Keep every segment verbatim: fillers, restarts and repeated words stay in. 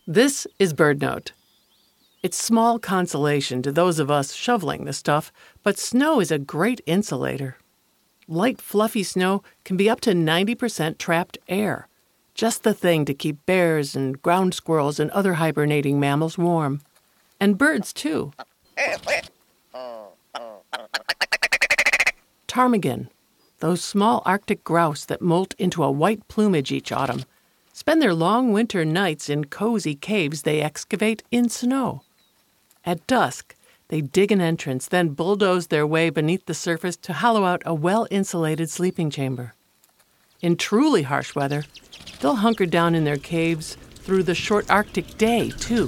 This is BirdNote. It's small consolation to those of us shoveling the stuff, but snow is a great insulator. Light, fluffy snow can be up to ninety percent trapped air, just the thing to keep bears and ground squirrels and other hibernating mammals warm. And birds, too. Ptarmigan, those small Arctic grouse that molt into a white plumage each autumn, spend their long winter nights in cozy caves they excavate in snow. At dusk, they dig an entrance, then bulldoze their way beneath the surface to hollow out a well-insulated sleeping chamber. In truly harsh weather, they'll hunker down in their caves through the short Arctic day, too.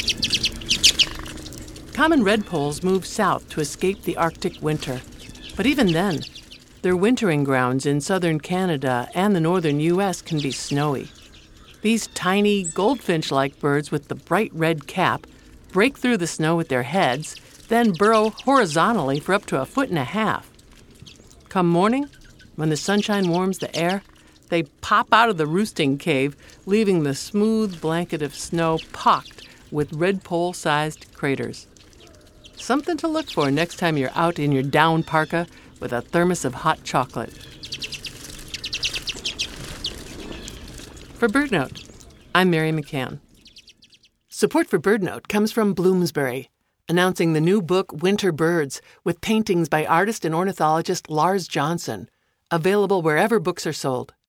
Common redpolls move south to escape the Arctic winter, but even then, their wintering grounds in southern Canada and the northern U S can be snowy. These tiny, goldfinch-like birds with the bright red cap break through the snow with their heads, then burrow horizontally for up to a foot and a half. Come morning, when the sunshine warms the air, they pop out of the roosting cave, leaving the smooth blanket of snow pocked with redpole-sized craters. Something to look for next time you're out in your down parka with a thermos of hot chocolate. For BirdNote, I'm Mary McCann. Support for BirdNote comes from Bloomsbury, announcing the new book Winter Birds with paintings by artist and ornithologist Lars Johnson, available wherever books are sold.